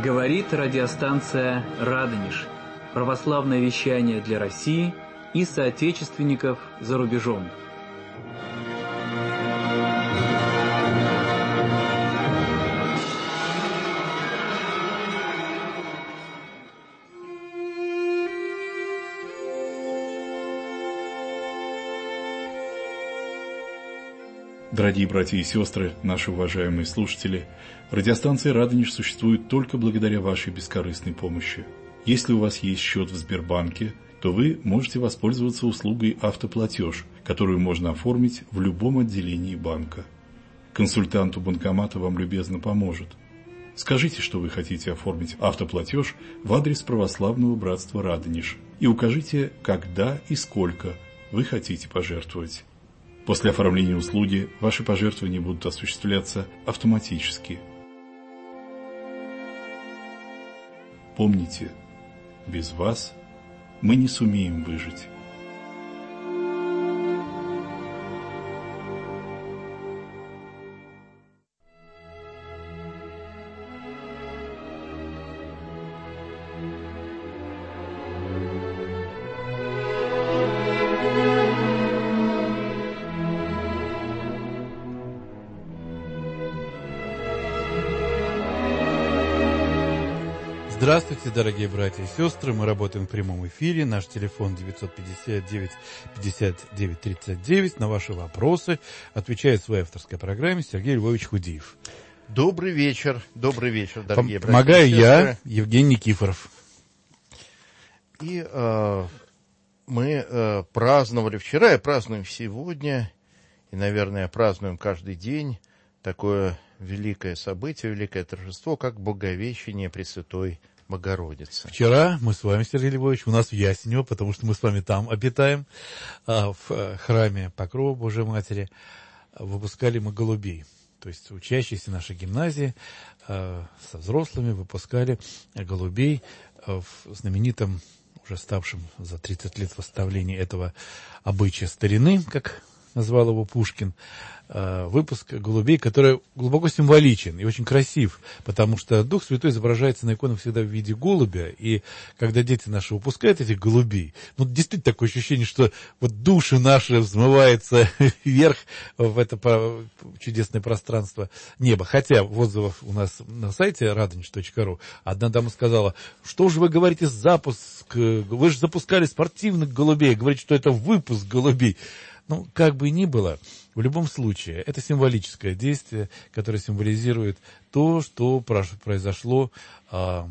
Говорит радиостанция «Радонеж». Православное вещание для России и соотечественников за рубежом. Дорогие братья и сестры, наши уважаемые слушатели, радиостанция «Радонеж» существует только благодаря вашей бескорыстной помощи. Если у вас есть счет в Сбербанке, то вы можете воспользоваться услугой «Автоплатеж», которую можно оформить в любом отделении банка. Консультант у банкомата вам любезно поможет. Скажите, что вы хотите оформить автоплатеж в адрес православного братства «Радонеж» и укажите, когда и сколько вы хотите пожертвовать. После оформления услуги ваши пожертвования будут осуществляться автоматически. Помните, без вас мы не сумеем выжить. Здравствуйте, дорогие братья и сестры. Мы работаем в прямом эфире. Наш телефон 959-59-39. На ваши вопросы отвечает в своей авторской программе Сергей Львович Худиев. Добрый вечер, дорогие братья и сестры. Помогаю я, Евгений Никифоров. И мы праздновали вчера и празднуем сегодня, и, наверное, празднуем каждый день такое великое событие, великое торжество, как Боговещение Пресвятой Богородицы. Вчера мы с вами, Сергей Львович, у нас в Ясенево, потому что мы с вами там обитаем, в храме Покрова Божией Матери, выпускали мы голубей. То есть учащиеся нашей гимназии со взрослыми выпускали голубей в знаменитом, уже ставшем за 30 лет восстановлении этого обычая старины, как назвал его Пушкин, выпуск голубей, который глубоко символичен и очень красив, потому что Дух Святой изображается на иконах всегда в виде голубя, и когда дети наши выпускают этих голубей, ну, действительно такое ощущение, что вот души наши взмываются вверх в это чудесное пространство неба. Хотя в отзывах у нас на сайте radonеж.ru одна дама сказала: что же вы говорите запуск, вы же запускали спортивных голубей, говорите, что это выпуск голубей. Ну, как бы ни было, в любом случае, это символическое действие, которое символизирует то, что произошло в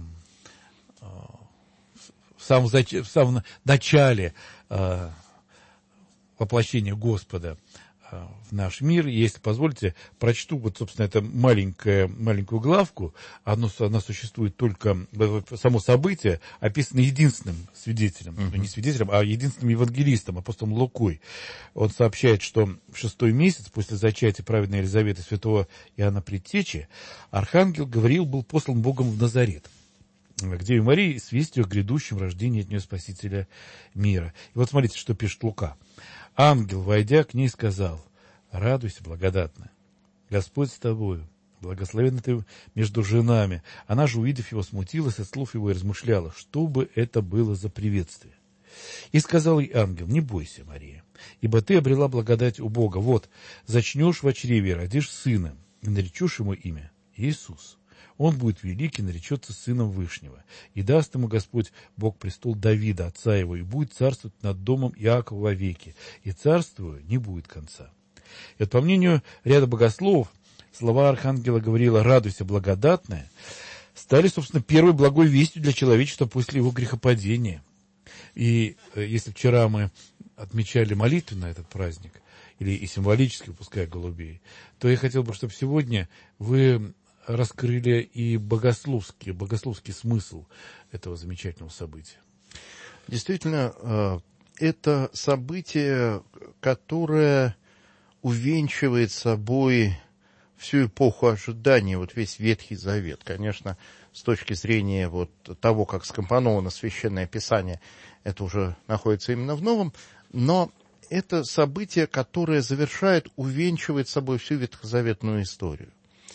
самом начале воплощения Господа в наш мир. Если позволите, прочту вот, собственно, это маленькую главку. Она существует только, само событие описано единственным свидетелем, не свидетелем, а единственным евангелистом, апостолом Лукой. Он сообщает, что в 6-й месяц после зачатия праведной Елизаветы святого Иоанна Предтечи архангел Гавриил был послан Богом в Назарет, к Деве Марии с вестью о грядущем рождении от нее Спасителя мира. И вот смотрите, что пишет Лука. Ангел, войдя к ней, сказал: радуйся, благодатная, Господь с тобою, благословенна ты между женами. Она же, увидев его, смутилась от слов его и размышляла, что бы это было за приветствие. И сказал ей ангел: не бойся, Мария, ибо ты обрела благодать у Бога. Вот, зачнешь в чреве, родишь сына, и наречешь ему имя Иисус. Он будет великий, наречется сыном Вышнего, и даст ему Господь Бог престол Давида, отца его, и будет царствовать над домом Иакова вовеки, и царствию не будет конца. И вот, по мнению ряда богословов, слова архангела Гавриила «радуйся, благодатная» стали, собственно, первой благой вестью для человечества после его грехопадения. И если вчера мы отмечали молитвенно этот праздник, или и символически выпуская голубей, то я хотел бы, чтобы сегодня вы раскрыли и богословский смысл этого замечательного события. Действительно, это событие, которое увенчивает собой всю эпоху ожидания, вот весь Ветхий Завет. Конечно, с точки зрения вот того, как скомпоновано Священное Писание, это уже находится именно в Новом, но это событие, которое завершает, увенчивает собой всю ветхозаветную историю.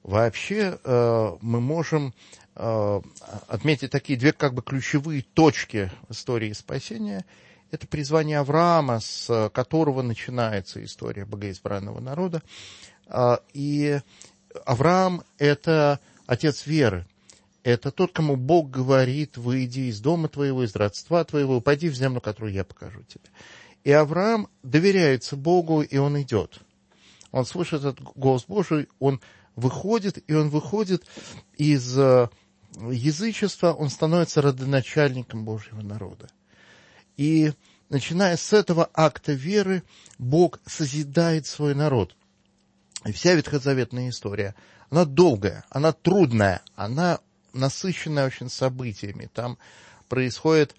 Вообще мы можем отметить такие две как бы ключевые точки в истории спасения. Это призвание Авраама, с которого начинается история богоизбранного народа. И Авраам – это отец веры. Это тот, кому Бог говорит: выйди из дома твоего, из родства твоего, пойди в землю, которую я покажу тебе. И Авраам доверяется Богу, и он идет. Он слышит этот голос Божий, он выходит, и он выходит из язычества, он становится родоначальником Божьего народа. И начиная с этого акта веры, Бог созидает свой народ. И вся ветхозаветная история, она долгая, она трудная, она насыщенная очень событиями. Там происходит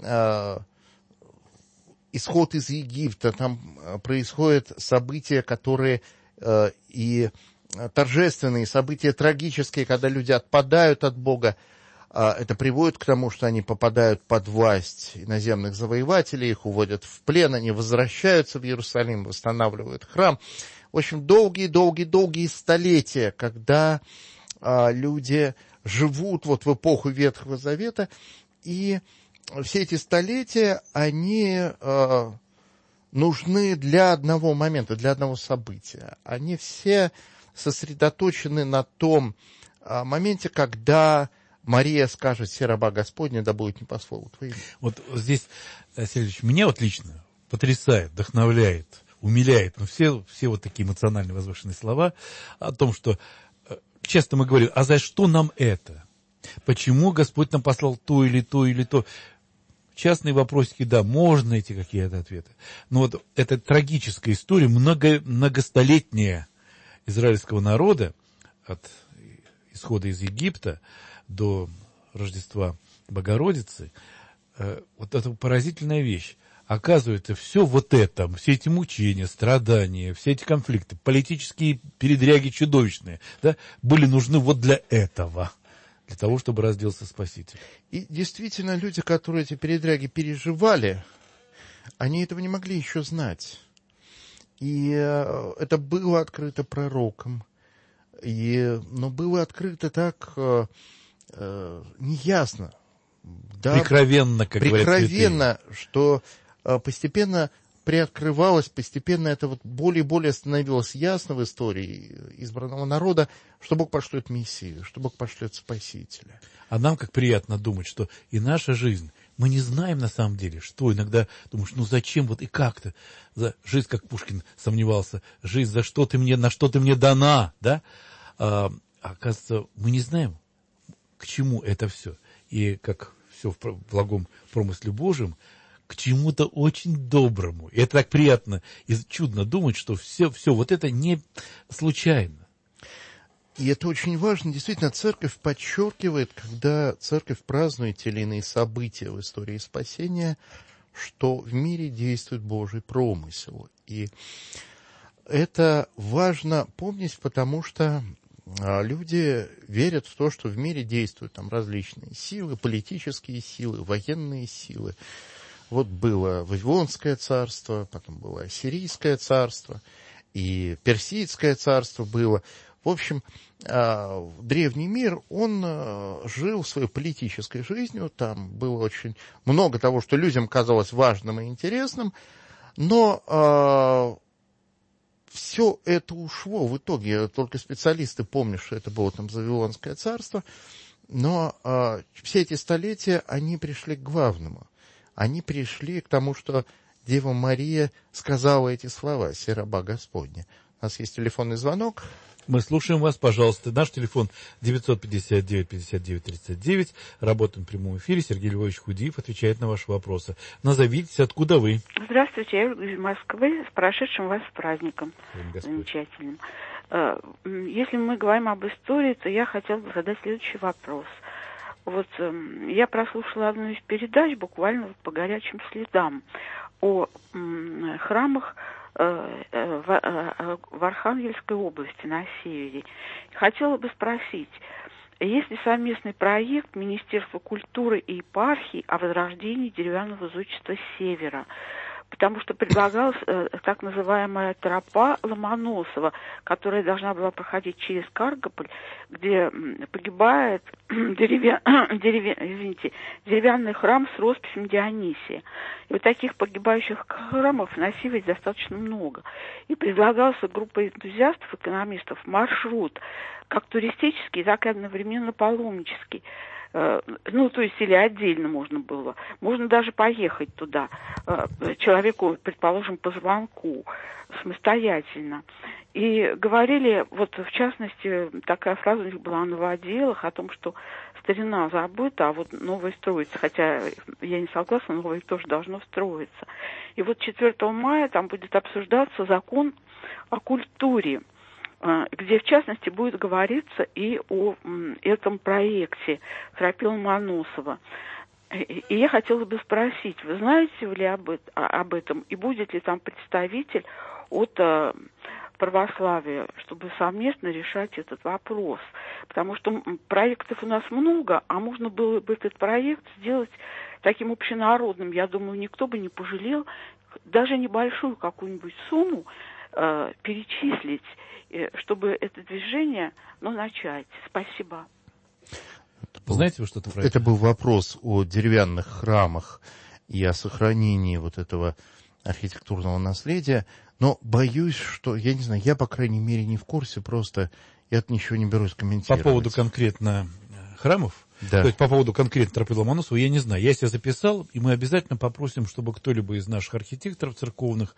исход из Египта, там происходят события, которые и торжественные, события трагические, когда люди отпадают от Бога. Это приводит к тому, что они попадают под власть иноземных завоевателей, их уводят в плен, они возвращаются в Иерусалим, восстанавливают храм. В общем, долгие столетия, когда люди живут вот в эпоху Ветхого Завета, и все эти столетия, они нужны для одного момента, для одного события. Они все сосредоточены на том моменте, когда Мария скажет: «Се раба Господня, да будет не по слову твоему». Вот здесь, Сергеевич, меня вот лично потрясает, вдохновляет, умиляет, все вот такие эмоционально возвышенные слова о том, что часто мы говорим: а за что нам это? Почему Господь нам послал то или то или то? Частные вопросики, да, можно найти какие-то ответы. Но вот эта трагическая история, многостолетняя израильского народа, от исхода из Египта до Рождества Богородицы, вот это поразительная вещь. Оказывается, все вот это, все эти мучения, страдания, все эти конфликты, политические передряги чудовищные, да, были нужны вот для этого, для того, чтобы родился Спаситель. И действительно, люди, которые эти передряги переживали, они этого не могли еще знать. И это было открыто пророком, но было открыто так неясно. Да, прикровенно, как говорят святые. Прикровенно, что постепенно приоткрывалось, постепенно это вот более и более становилось ясно в истории избранного народа, что Бог пошлет Мессию, что Бог пошлет Спасителя. А нам как приятно думать, что и наша жизнь, мы не знаем на самом деле, что иногда думаешь: ну зачем вот и как-то, жизнь, как Пушкин сомневался, жизнь, за что ты мне, на что ты мне дана, да? Оказывается, мы не знаем, к чему это все. И как все в благом промысле Божьем, к чему-то очень доброму. И это так приятно и чудно думать, что все вот это не случайно. И это очень важно. Действительно, церковь подчеркивает, когда церковь празднует те или иные события в истории спасения, что в мире действует Божий промысел. И это важно помнить, потому что люди верят в то, что в мире действуют там различные силы, политические силы, военные силы. Вот было Вавилонское царство, потом было Ассирийское царство, и Персидское царство было. В общем, древний мир, он жил своей политической жизнью, там было очень много того, что людям казалось важным и интересным, но все это ушло в итоге, только специалисты помнят, что это было там Вавилонское царство, но все эти столетия, они пришли к главному. Они пришли к тому, что Дева Мария сказала эти слова: «Се раба Господня». У нас есть телефонный звонок. Мы слушаем вас, пожалуйста. Наш телефон 959-59-39. Работаем в прямом эфире. Сергей Львович Худиев отвечает на ваши вопросы. Назовитесь, откуда вы? Здравствуйте, я из Москвы. С прошедшим вас праздником. Замечательным. Если мы говорим об истории, то я хотела бы задать следующий вопрос. Вот я прослушала одну из передач буквально по горячим следам о храмах в Архангельской области на севере. Хотела бы спросить, есть ли совместный проект Министерства культуры и епархии о возрождении деревянного зодчества севера? потому что предлагалась так называемая тропа Ломоносова, которая должна была проходить через Каргополь, где погибает деревянный храм с росписью Дионисия. И вот таких погибающих храмов на севере достаточно много. И предлагался группой энтузиастов, экономистов, маршрут, как туристический, так и одновременно паломнический. Ну, то есть, или отдельно можно было. Можно даже поехать туда человеку, предположим, по звонку, самостоятельно. И говорили, вот в частности, такая фраза у них была о новоделах, о том, что старина забыта, а вот новое строится. Хотя я не согласна, новое тоже должно строиться. И вот 4 мая там будет обсуждаться закон о культуре, где, в частности, будет говориться и о этом проекте тропы Ломоносова. И я хотела бы спросить, вы знаете ли об этом, и будет ли там представитель от православия, чтобы совместно решать этот вопрос? Потому что проектов у нас много, а можно было бы этот проект сделать таким общенародным. Я думаю, никто бы не пожалел даже небольшую какую-нибудь сумму перечислить, чтобы это движение, начать. Спасибо. Знаете вы что-то про это? Это был вопрос о деревянных храмах и о сохранении вот этого архитектурного наследия. Но боюсь, что, я не знаю, я, по крайней мере, не в курсе, просто я ничего не берусь комментировать. По поводу конкретно храмов, да. То есть по поводу конкретно тропы Ломоносова, я не знаю. Я себя записал, и мы обязательно попросим, чтобы кто-либо из наших архитекторов церковных.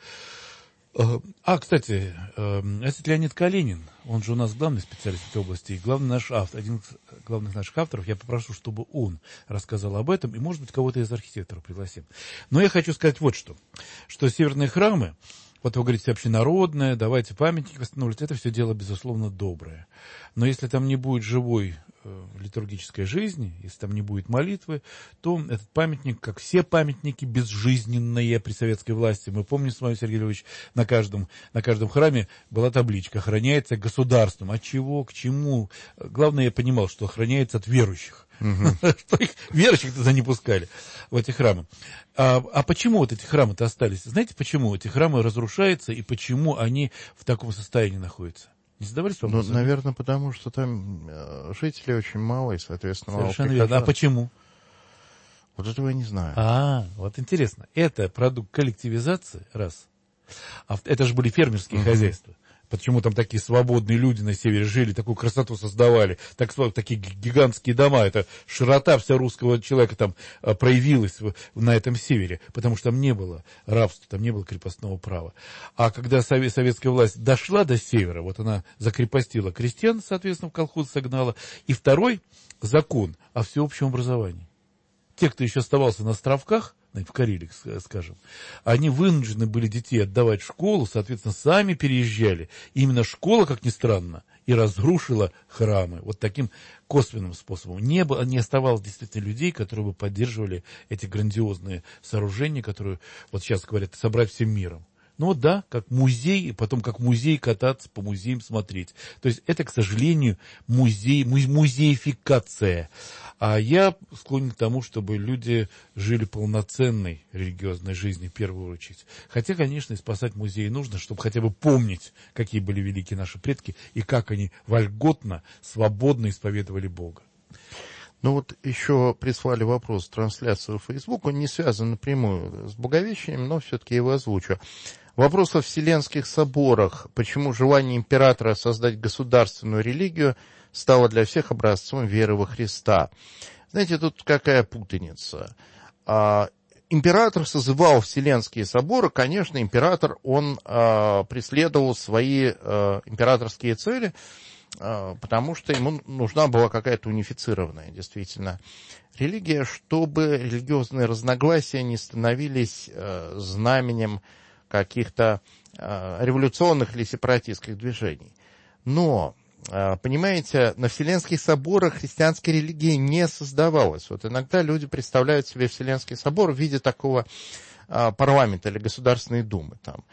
Кстати, это Леонид Калинин, он же у нас главный специалист в этой области, главный наш автор, один из главных наших авторов. Я попрошу, чтобы он рассказал об этом, и, может быть, кого-то из архитекторов пригласим. Но я хочу сказать вот что северные храмы, вот вы говорите, общенародное, давайте памятники восстанавливать, это все дело, безусловно, доброе. Но если там не будет живой литургической жизни, если там не будет молитвы, то этот памятник, как все памятники безжизненные при советской власти, мы помним с вами, Сергей Львович, на каждом храме была табличка «Охраняется государством». От чего, к чему? Главное, я понимал, что охраняется от верующих. Что их верующих туда не пускали, в эти храмы. А почему вот эти храмы-то остались? Знаете, почему эти храмы разрушаются и почему они в таком состоянии находятся? Не задавались вопросом? Наверное, потому что там жителей очень мало, и, соответственно, мало совершенно верно. А почему? Вот этого я не знаю. Вот интересно. Это продукт коллективизации, раз. Это же были фермерские хозяйства. Почему там такие свободные люди на севере жили, такую красоту создавали, такие гигантские дома, это широта вся русского человека там проявилась на этом севере, потому что там не было рабства, там не было крепостного права. А когда советская власть дошла до севера, вот она закрепостила крестьян, соответственно, в колхоз согнала, и второй закон о всеобщем образовании. Те, кто еще оставался на островках, в Карелии, скажем, они вынуждены были детей отдавать в школу, соответственно, сами переезжали. И именно школа, как ни странно, и разрушила храмы. Вот таким косвенным способом. Не оставалось действительно людей, которые бы поддерживали эти грандиозные сооружения, которые, вот сейчас говорят, собрать всем миром. Ну вот да, как музей, и потом как музей кататься, по музеям смотреть. То есть это, к сожалению, музеификация. А я склонен к тому, чтобы люди жили полноценной религиозной жизнью в первую очередь. Хотя, конечно, и спасать музеи нужно, чтобы хотя бы помнить, какие были великие наши предки и как они вольготно, свободно исповедовали Бога. Ну вот еще прислали вопрос в трансляцию в Facebook, он не связан напрямую с Благовещением, но все-таки его озвучу. Вопрос о Вселенских соборах. Почему желание императора создать государственную религию стало для всех образцом веры во Христа? Знаете, тут какая путаница. Император созывал Вселенские соборы, конечно, император, он преследовал свои императорские цели, потому что ему нужна была какая-то унифицированная, действительно, религия, чтобы религиозные разногласия не становились знаменем каких-то революционных или сепаратистских движений. Но, понимаете, на Вселенских соборах христианской религии не создавалось. Вот иногда люди представляют себе Вселенский собор в виде такого парламента или Государственной Думы. Там,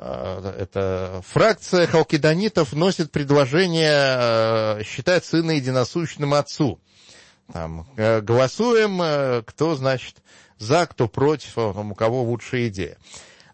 это фракция халкидонитов вносит предложение считать сына единосущным отцу. Там, голосуем, кто, значит, за, кто против, у кого лучшая идея.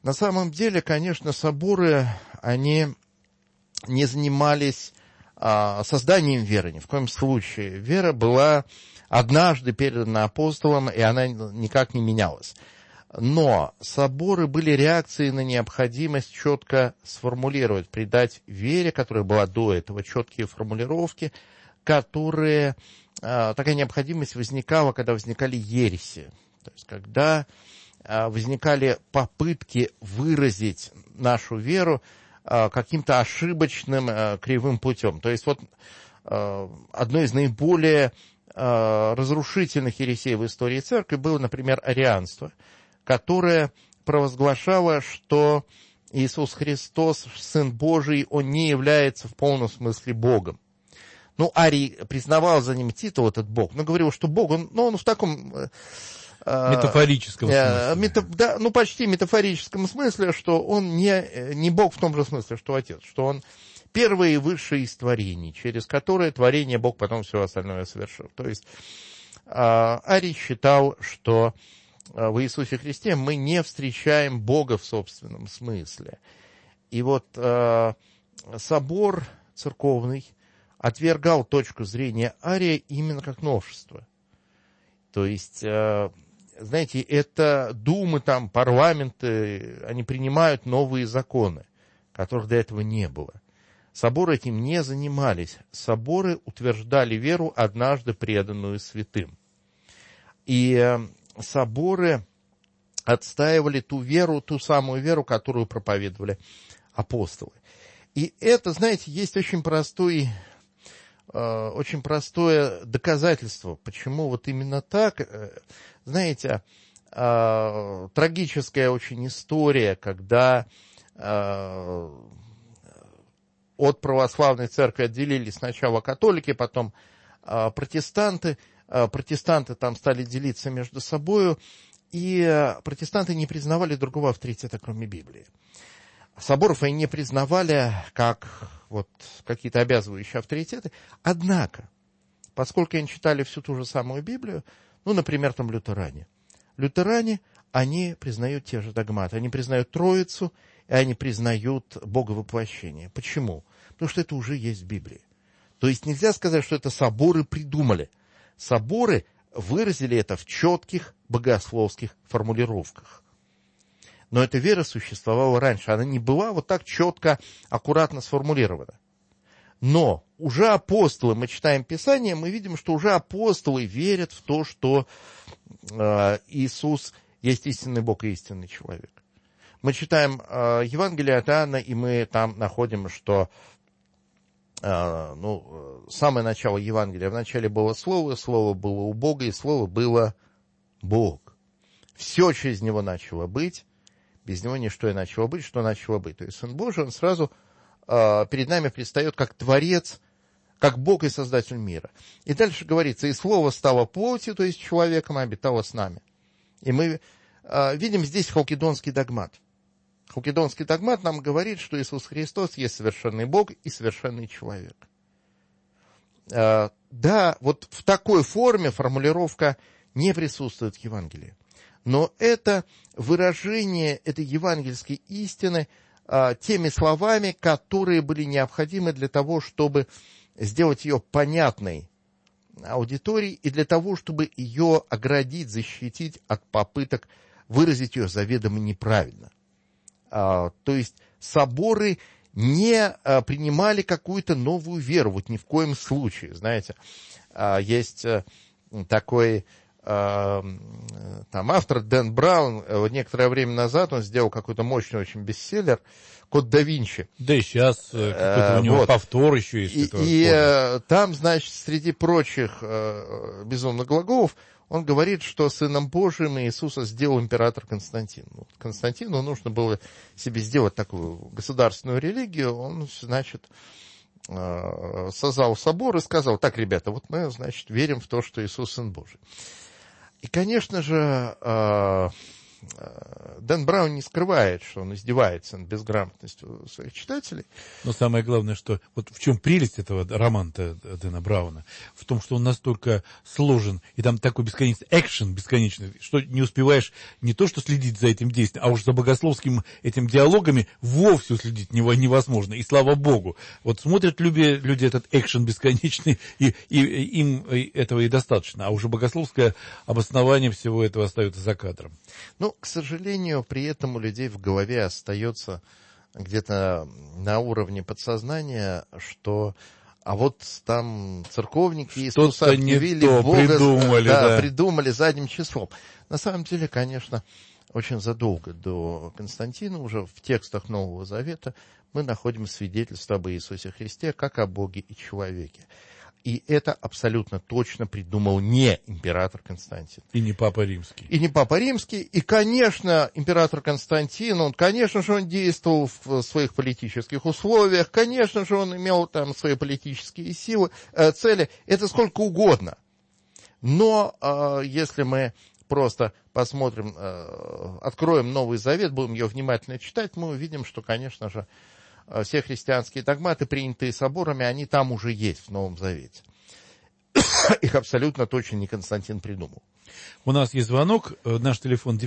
На самом деле, конечно, соборы, они не занимались созданием веры, ни в коем случае. Вера была однажды передана апостолам, и она никак не менялась. Но соборы были реакцией на необходимость четко сформулировать, придать вере, которая была до этого, четкие формулировки, которые... Такая необходимость возникала, когда возникали ереси. То есть, когда возникали попытки выразить нашу веру каким-то ошибочным, кривым путем. То есть, вот одной из наиболее разрушительных ересей в истории церкви было, например, арианство, которое провозглашало, что Иисус Христос, Сын Божий, Он не является в полном смысле Богом. Ну, Арий признавал за ним титул, этот Бог, но говорил, что Бог, он в таком... метафорическом смысле. Почти метафорическом смысле, что он не Бог в том же смысле, что Отец, что он первый и высший из творений, через которое творение Бог потом все остальное совершил. То есть Арий считал, что в Иисусе Христе мы не встречаем Бога в собственном смысле. И вот собор церковный отвергал точку зрения Ария именно как новшество. То есть, знаете, это думы, там, парламенты, они принимают новые законы, которых до этого не было. Соборы этим не занимались. Соборы утверждали веру, однажды преданную святым. И соборы отстаивали ту веру, ту самую веру, которую проповедовали апостолы. И это, знаете, есть очень простое доказательство, почему вот именно так. Знаете, трагическая очень история, когда от православной церкви отделились сначала католики, потом протестанты. Протестанты там стали делиться между собою, и протестанты не признавали другого авторитета, кроме Библии. Соборов они не признавали как вот какие-то обязывающие авторитеты. Однако, поскольку они читали всю ту же самую Библию, например, там лютеране. Лютеране, они признают те же догматы. Они признают Троицу, и они признают Боговоплощение. Почему? Потому что это уже есть в Библии. То есть нельзя сказать, что это соборы придумали. Соборы выразили это в четких богословских формулировках. Но эта вера существовала раньше. Она не была вот так четко, аккуратно сформулирована. Но уже апостолы, мы читаем Писание, мы видим, что уже апостолы верят в то, что Иисус есть истинный Бог и истинный человек. Мы читаем Евангелие от Иоанна, и мы там находим, что самое начало Евангелия. Вначале было Слово, Слово было у Бога, и Слово было Бог. Все через Него начало быть, без Него ничто и начало быть, что начало быть. То есть Сын Божий, Он сразу перед нами предстает как Творец, как Бог и Создатель мира. И дальше говорится, и Слово стало плотью, то есть человеком, и обитало с нами. И мы видим здесь халкидонский догмат. Халкидонский догмат нам говорит, что Иисус Христос есть совершенный Бог и совершенный человек. Да, вот в такой форме формулировка не присутствует в Евангелии. Но это выражение этой евангельской истины теми словами, которые были необходимы для того, чтобы сделать ее понятной аудитории и для того, чтобы ее оградить, защитить от попыток выразить ее заведомо неправильно. То есть соборы не принимали какую-то новую веру, вот ни в коем случае. Знаете, есть такой автор Дэн Браун, некоторое время назад он сделал какой-то мощный очень бестселлер «Код да Винчи». Да и сейчас какой-то у него повтор еще есть. И там, значит, среди прочих безумных глаголов, он говорит, что Сыном Божиим Иисуса сделал император Константин. Константину нужно было себе сделать такую государственную религию. Он, значит, созвал собор и сказал: так, ребята, вот мы, значит, верим в то, что Иисус Сын Божий. И, конечно же, Дэн Браун не скрывает, что он издевается над безграмотностью своих читателей. Но самое главное, что вот в чем прелесть этого романа Дэна Брауна, в том, что он настолько сложен, и там такой бесконечный экшен бесконечный, что не успеваешь не то что следить за этим действием, а уж за богословским этим диалогами вовсе следить невозможно. И слава богу. Вот смотрят люди этот экшен бесконечный, и им этого и достаточно. А уже богословское обоснование всего этого остается за кадром. Ну, к сожалению, при этом у людей в голове остается где-то на уровне подсознания, что а вот там церковники Иисуса объявили Бога, придумали задним числом. На самом деле, конечно, очень задолго до Константина, уже в текстах Нового Завета, мы находим свидетельство об Иисусе Христе как о Боге и человеке. И это абсолютно точно придумал не император Константин. И не Папа Римский. И не Папа Римский. И, конечно, император Константин, он действовал в своих политических условиях, конечно же, он имел там свои политические цели. Это сколько угодно. Но если мы просто посмотрим, откроем Новый Завет, будем ее внимательно читать, мы увидим, что, конечно же, все христианские догматы, принятые соборами, они там уже есть в Новом Завете. Их абсолютно точно не Константин придумал. У нас есть звонок. Наш телефон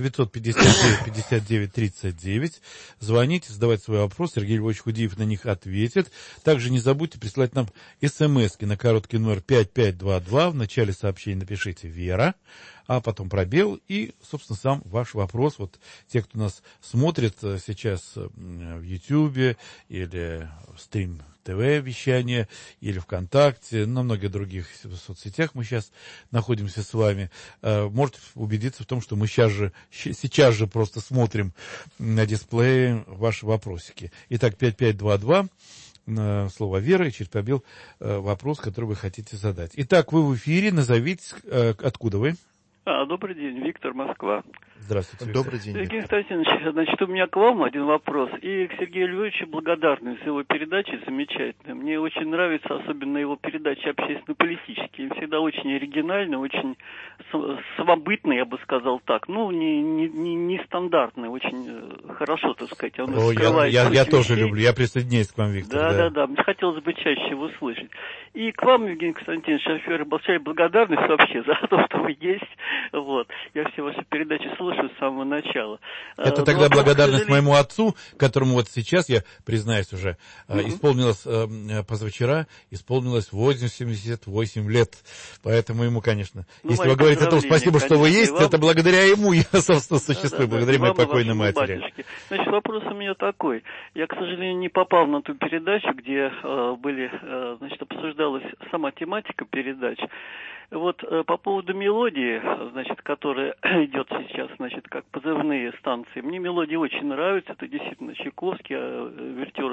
959-59-39. Звоните, задавайте свои вопросы. Сергей Львович Худеев на них ответит. Также не забудьте присылать нам смс-ки на короткий номер 5522. В начале сообщения напишите «Вера», а потом пробел и, собственно, сам ваш вопрос. Вот те, кто нас смотрит сейчас в Ютьюбе или в стрим ТВ-вещание, или ВКонтакте, на многих других соцсетях мы сейчас находимся с вами, можете убедиться в том, что мы сейчас же просто смотрим на дисплее ваши вопросики. Итак, 5522. Слово «Вера» и через пробел вопрос, который вы хотите задать. Итак, вы в эфире, назовитесь, откуда вы? Добрый день, Виктор, Москва. Здравствуйте, Виктор. Добрый день, Сергей Константинович, значит, у меня к вам один вопрос. И к Сергею Львовичу благодарность за его передачи замечательные. Мне очень нравится, особенно его передачи общественно-политические. Всегда очень оригинальные, очень самобытные, я бы сказал так. Ну, не стандартные, очень хорошо, так сказать. Я тоже люблю, я присоединяюсь к вам, Виктор. Да. Мне хотелось бы чаще его слышать. И к вам, Евгений Константинович, большая благодарность вообще за то, что вы есть. Вот. Я все ваши передачи слушаю с самого начала. Это тогда благодарность моему отцу, которому вот сейчас, я признаюсь уже, исполнилось позавчера, исполнилось 88 лет. Поэтому ему, конечно, если вы говорите о том, спасибо, что вы есть, это благодаря ему я, собственно, существую, благодаря моей покойной матери. Значит, вопрос у меня такой. Я, к сожалению, не попал на ту передачу, где обсуждалась сама тематика передач. Вот по поводу мелодии, значит, которая идет сейчас, значит, как позывные станции, мне мелодия очень нравится, это действительно Чайковский, Вертера,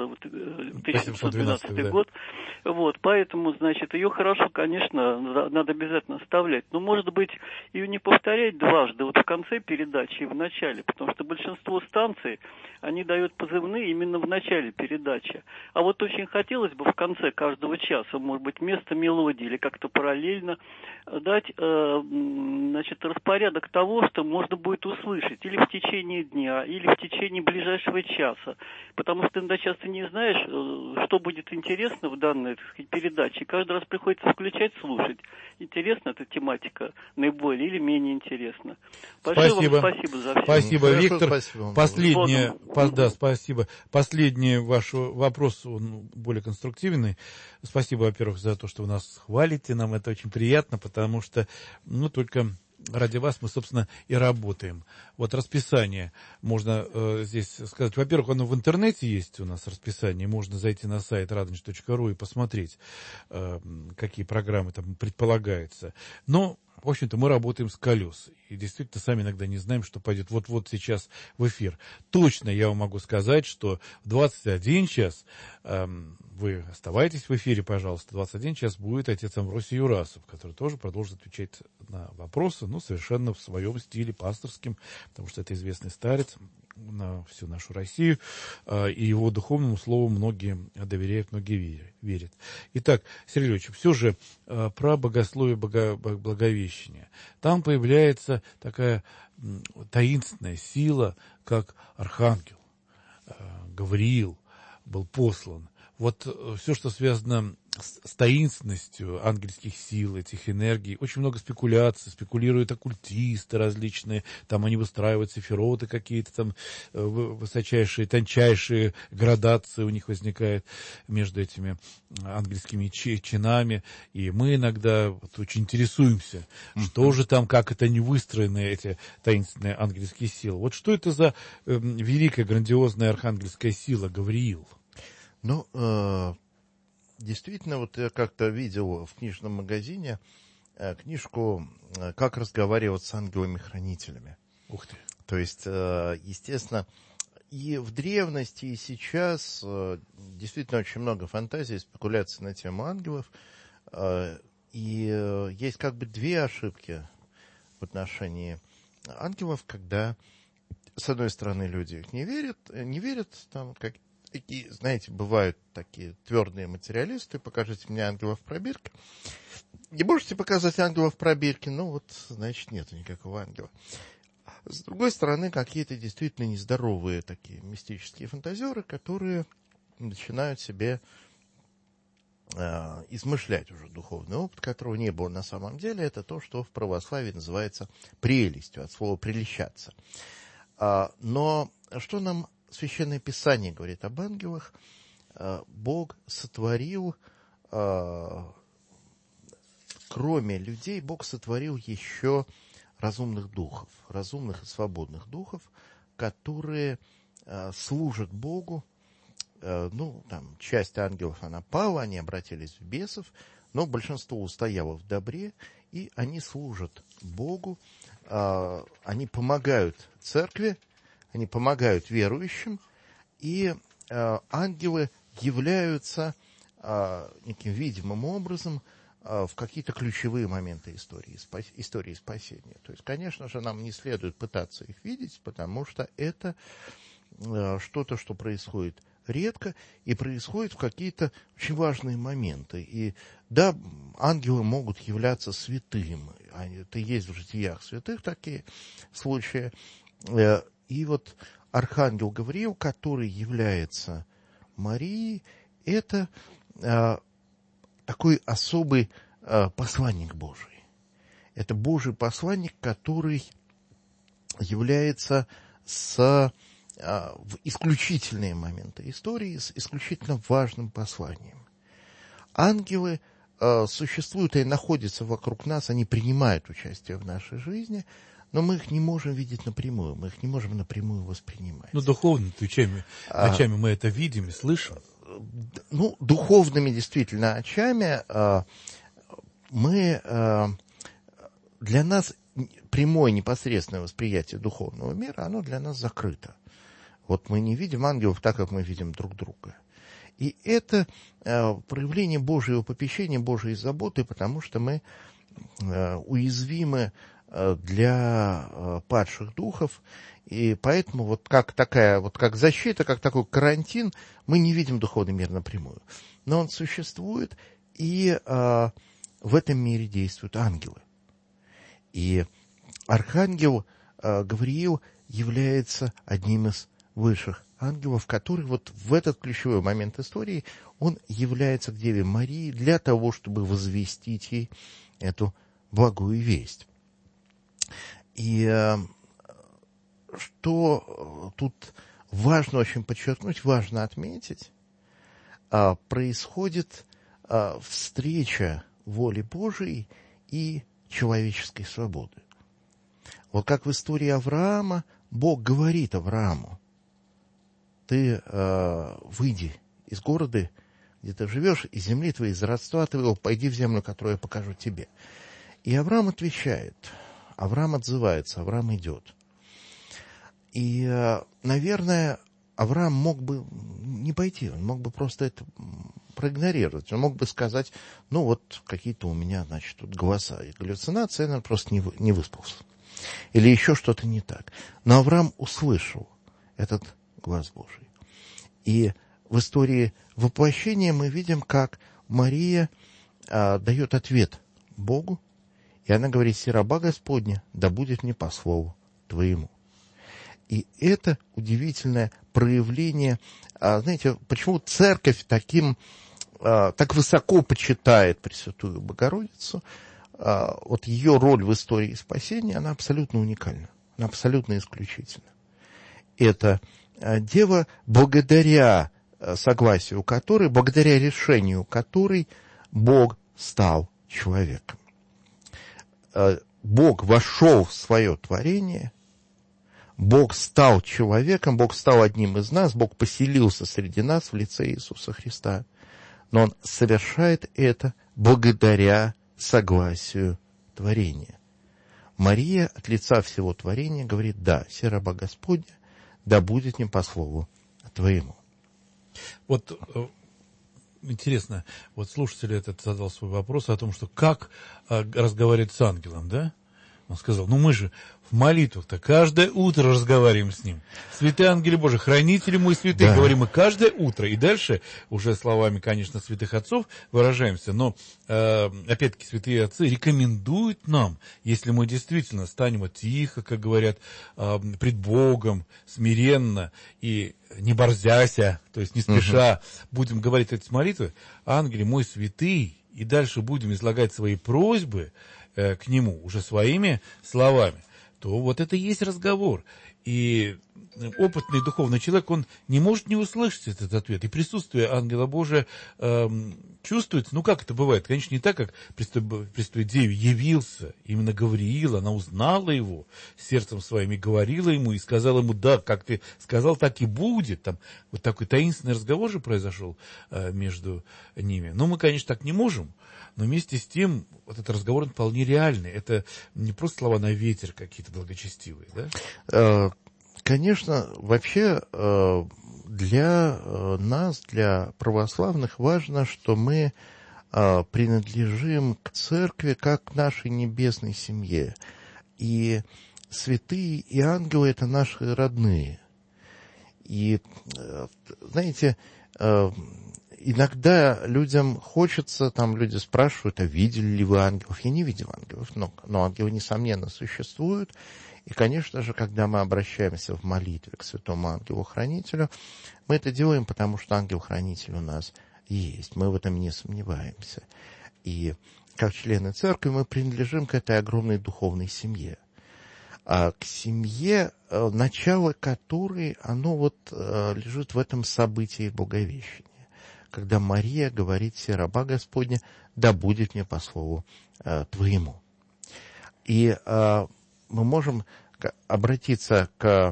1812 год, да. Вот, поэтому, значит, ее хорошо, конечно, надо обязательно вставлять, но, может быть, ее не повторять дважды, вот в конце передачи и в начале, потому что большинство станций, они дают позывные именно в начале передачи, а вот очень хотелось бы в конце каждого часа, может быть, вместо мелодии или как-то параллельно дать, значит, распорядок того, что можно будет услышать или в течение дня, или в течение ближайшего часа. Потому что иногда часто не знаешь, что будет интересно в данной, так сказать, передаче. Каждый раз приходится включать, слушать. Интересна эта тематика наиболее или менее интересна. Спасибо. Вам спасибо за все. Спасибо, Виктор. Спасибо. Спасибо. Последний ваш вопрос, он более конструктивный. Спасибо, во-первых, за то, что вы нас хвалите. Нам это очень приятно, потому что, только ради вас мы, собственно, и работаем. Вот расписание можно здесь сказать. Во-первых, оно в интернете есть у нас расписание. Можно зайти на сайт radonеж.ру и посмотреть, какие программы там предполагаются. Но, в общем-то, мы работаем с колес. И действительно, сами иногда не знаем, что пойдет вот сейчас в эфир. Точно я вам могу сказать, что в 21 час вы оставайтесь в эфире, пожалуйста. В 21 час будет отец Амвросий Юрасов, который тоже продолжит отвечать на вопросы, совершенно в своем стиле пасторским, потому что это известный старец. на всю нашу Россию, и его духовному слову многие доверяют, многие верят. Итак, Сергей Львович, все же про богословие, Благовещения. Там появляется такая таинственная сила, как архангел Гавриил был послан. Вот все, что связано с таинственностью ангельских сил, этих энергий, очень много спекуляций, спекулируют оккультисты различные, там они выстраивают сефироты какие-то, там высочайшие, тончайшие градации у них возникают между этими ангельскими чинами, и мы иногда вот очень интересуемся, что же там, как это не выстроены эти таинственные ангельские силы. Вот что это за великая, грандиозная архангельская сила Гавриил? Ну, действительно, вот я как-то видел в книжном магазине книжку «Как разговаривать с ангелами-хранителями». Ух ты! То есть, естественно, и в древности, и сейчас действительно очень много фантазий, спекуляций на тему ангелов. И есть как бы две ошибки в отношении ангелов, когда, с одной стороны, люди их не верят там, как такие, знаете, бывают такие твердые материалисты, покажите мне ангелов в пробирке. Не можете показать ангелов в пробирке, ну вот, значит, нету никакого ангела. С другой стороны, какие-то действительно нездоровые такие мистические фантазеры, которые начинают себе измышлять уже духовный опыт, которого не было на самом деле. Это то, что в православии называется прелестью, от слова «прелещаться». Но что нам Священное Писание говорит об ангелах? Бог сотворил, кроме людей, Бог сотворил еще разумных духов, разумных и свободных духов, которые служат Богу. Ну, там, часть ангелов, она пала, они обратились в бесов, но большинство устояло в добре, и они служат Богу, они помогают церкви, они помогают верующим, и ангелы являются неким видимым образом в какие-то ключевые моменты истории спасения. То есть, конечно же, нам не следует пытаться их видеть, потому что это что-то, что происходит редко и происходит в какие-то очень важные моменты. И да, ангелы могут являться святым. Это есть в житиях святых такие случаи. И вот архангел Гавриил, который является Марией, это такой особый посланник Божий. Это Божий посланник, который является в исключительные моменты истории с исключительно важным посланием. Ангелы существуют и находятся вокруг нас, они принимают участие в нашей жизни, но мы их не можем видеть напрямую, мы их не можем напрямую воспринимать. Ну, духовными очами мы это видим и слышим. Ну, духовными действительно очами для нас прямое непосредственное восприятие духовного мира, оно для нас закрыто. Вот мы не видим ангелов так, как мы видим друг друга. И это проявление Божьего попечения, Божьей заботы, потому что мы уязвимы для падших духов, и поэтому вот как такая, вот как защита, как такой карантин, мы не видим духовный мир напрямую. Но он существует, и в этом мире действуют ангелы. И архангел Гавриил является одним из высших ангелов, который вот в этот ключевой момент истории, он является к Деве Марии для того, чтобы возвестить ей эту благую весть. И что тут важно очень подчеркнуть, важно отметить, происходит встреча воли Божией и человеческой свободы. Вот как в истории Авраама, Бог говорит Аврааму: ты выйди из города, где ты живешь, из земли твоей, из родства твоего, пойди в землю, которую я покажу тебе. И Авраам отвечает, Авраам отзывается, Авраам идет. И, наверное, Авраам мог бы не пойти, он мог бы просто это проигнорировать. Он мог бы сказать, ну вот какие-то у меня, значит, тут голоса и галлюцинации, я, наверное, просто не выспался. Или еще что-то не так. Но Авраам услышал этот глаз Божий. И в истории воплощения мы видим, как Мария дает ответ Богу, и она говорит: «Си раба Господня, да будет мне по слову твоему». И это удивительное проявление. Знаете, почему церковь так высоко почитает Пресвятую Богородицу? Вот ее роль в истории спасения, она абсолютно уникальна, она абсолютно исключительна. Это Дева, благодаря согласию которой, благодаря решению которой Бог стал человеком. Бог вошел в свое творение, Бог стал человеком, Бог стал одним из нас, Бог поселился среди нас в лице Иисуса Христа. Но Он совершает это благодаря согласию творения. Мария от лица всего творения говорит: «Да, си раба Господня, да будет мне по слову твоему». Вот интересно, вот слушатель этот задал свой вопрос о том, что как разговаривать с ангелом, да? Он сказал: мы же в молитвах-то каждое утро разговариваем с ним. Святые ангели Божии, хранители мой святые, да. Говорим мы каждое утро. И дальше уже словами, конечно, святых отцов выражаемся. Но, опять-таки, святые отцы рекомендуют нам, если мы действительно станем тихо, как говорят, пред Богом, смиренно и не борзяся, то есть не спеша, будем говорить эти молитвы: ангели мой святый, и дальше будем излагать свои просьбы к нему уже своими словами, то вот это и есть разговор. И опытный духовный человек, он не может не услышать этот ответ. И присутствие ангела Божия чувствуется. Как это бывает? Конечно, не так, как Пресвятой Деве явился именно Гавриил, она узнала его сердцем своим и говорила ему, и сказала ему: да, как ты сказал, так и будет. Там вот такой таинственный разговор же произошел между ними. Но мы, конечно, так не можем. Но вместе с тем, вот этот разговор вполне реальный. Это не просто слова на ветер какие-то благочестивые, да? Конечно, вообще для нас, для православных, важно, что мы принадлежим к церкви как к нашей небесной семье. И святые и ангелы — это наши родные. И, знаете, иногда людям хочется, люди спрашивают: а видели ли вы ангелов? Я не видел ангелов, но ангелы, несомненно, существуют. И, конечно же, когда мы обращаемся в молитве к святому ангелу-хранителю, мы это делаем, потому что ангел-хранитель у нас есть. Мы в этом не сомневаемся. И как члены церкви мы принадлежим к этой огромной духовной семье. К семье, начало которой, оно лежит в этом событии Благовещения. Когда Мария говорит: «Си раба Господня, да будет мне по слову твоему». И мы можем обратиться к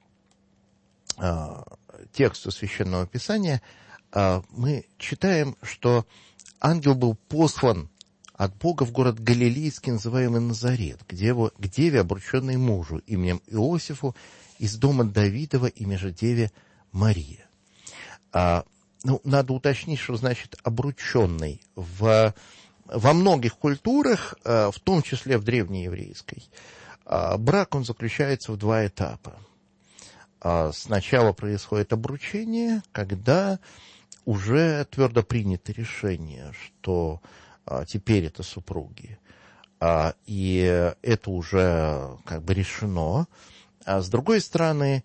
тексту Священного Писания. Мы читаем, что ангел был послан от Бога в город Галилейский, называемый Назарет, к деве, обрученной мужу именем Иосифу, из дома Давидова, имя же деве Мария. Надо уточнить, что значит обрученный. Во многих культурах, в том числе в древнееврейской, брак, он заключается в два этапа. Сначала происходит обручение, когда уже твердо принято решение, что теперь это супруги, и это уже решено. А с другой стороны,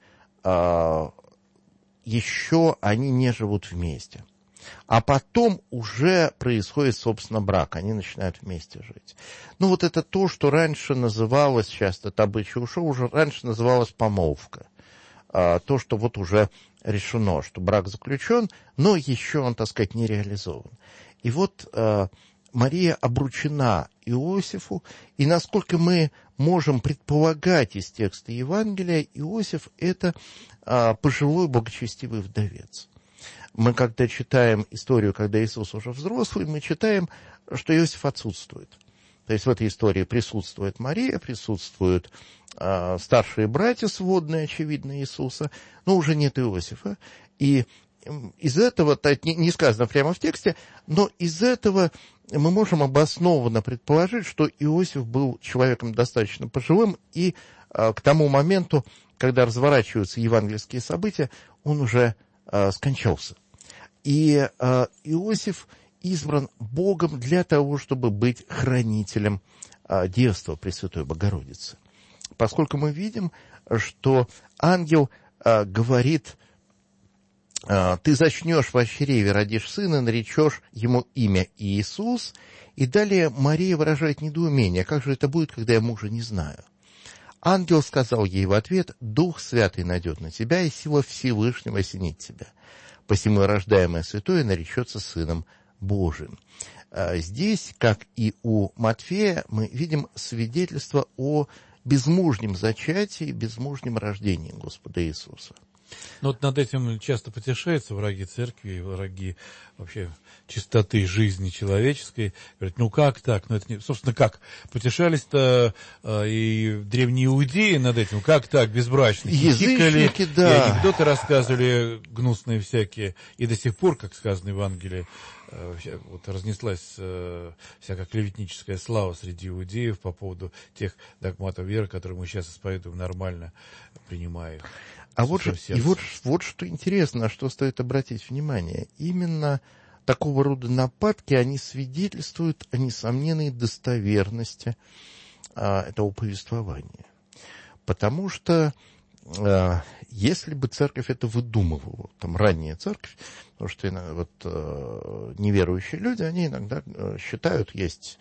еще они не живут вместе. А потом уже происходит, собственно, брак. Они начинают вместе жить. Это то, что раньше называлось, сейчас этот обычай ушел, уже раньше называлось помолвка. То, что уже решено, что брак заключен, но еще он, не реализован. И Мария обручена Иосифу, и насколько мы можем предполагать из текста Евангелия, Иосиф — это пожилой благочестивый вдовец. Мы, когда читаем историю, когда Иисус уже взрослый, мы читаем, что Иосиф отсутствует. То есть в этой истории присутствует Мария, присутствуют старшие братья сводные, очевидно, Иисуса, но уже нет Иосифа. И из этого, не сказано прямо в тексте, но из этого мы можем обоснованно предположить, что Иосиф был человеком достаточно пожилым и к тому моменту, когда разворачиваются евангельские события, он уже скончался. И Иосиф избран Богом для того, чтобы быть хранителем девства Пресвятой Богородицы. Поскольку мы видим, что ангел говорит: ты зачнешь в чреве, родишь сына, наречешь ему имя Иисус. И далее Мария выражает недоумение: как же это будет, когда я мужа не знаю? Ангел сказал ей в ответ: Дух Святый найдет на тебя, и сила Всевышнего осенит тебя. Посему рождаемое святое наречется Сыном Божиим. Здесь, как и у Матфея, мы видим свидетельство о безмужнем зачатии, безмужнем рождении Господа Иисуса. Ну, вот над этим часто потешаются враги церкви, враги вообще чистоты жизни человеческой. Говорят, ну как так? Ну, это не... Собственно, как? Потешались-то и древние иудеи над этим. Как так? Безбрачные. Язычники, да. И анекдоты рассказывали гнусные всякие. И до сих пор, как сказано в Евангелии, вот разнеслась всякая клеветническая слава среди иудеев по поводу тех догматов веры, которые мы сейчас исповедуем, нормально принимая их. А вот что интересно, на что стоит обратить внимание. Именно такого рода нападки, они свидетельствуют о несомненной достоверности этого повествования. Потому что если бы церковь это выдумывала, там ранняя церковь, потому что неверующие люди, они иногда считают, есть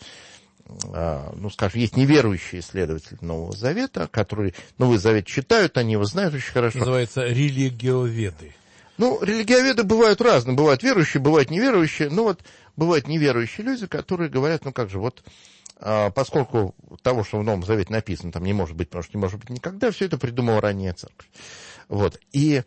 неверующие исследователи Нового Завета, которые Новый Завет читают, они его знают очень хорошо. Называется религиоведы. Религиоведы бывают разные. Бывают верующие, бывают неверующие. Бывают неверующие люди, которые говорят, поскольку того, что в Новом Завете написано, там не может быть, потому что не может быть никогда, все это придумала ранняя церковь. И